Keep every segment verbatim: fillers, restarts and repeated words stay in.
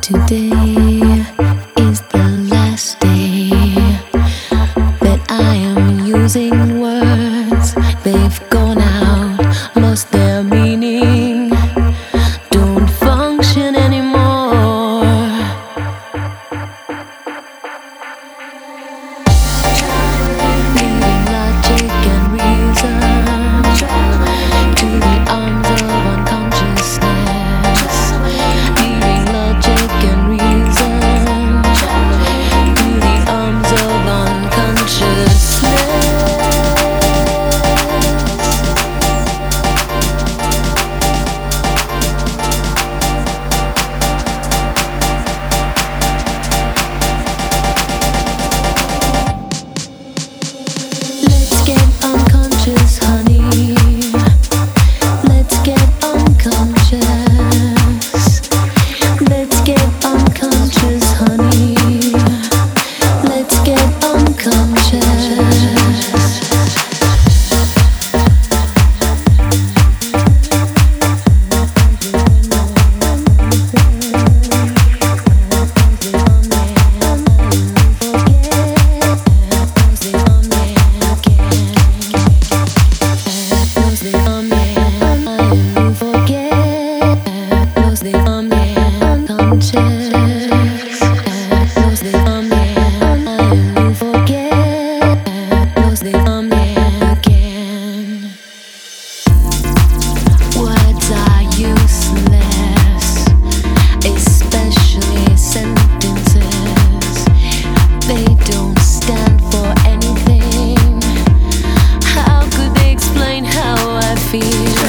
Today is the last day that I am using words. They've gone out, lost their meaning, don't function anymore. Leaving logic and reason to the arms of unconsciousness. Leaving logic and reason to the arms of unconsciousness. Let's get unconscious, honey. Let's get unconscious. Let's get unconscious, honey. Let's get unconscious. Words are useless, especially sentences. They don't stand for anything. How could they explain how I feel?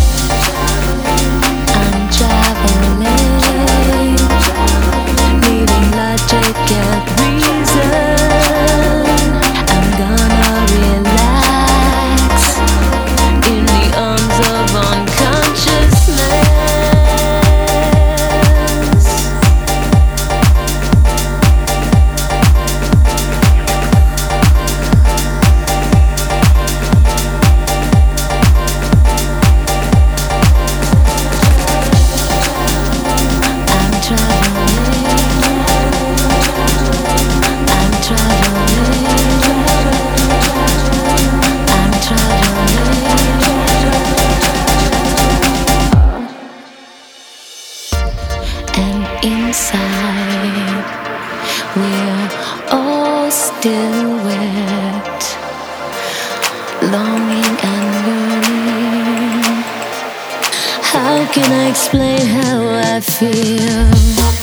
I'm traveling, needing logic and reason. I'm gonna relax in the arms of unconsciousness. I'm traveling, I'm traveling, I'm traveling. And inside, we're all still wet, longing and yearning. How can I explain how I feel?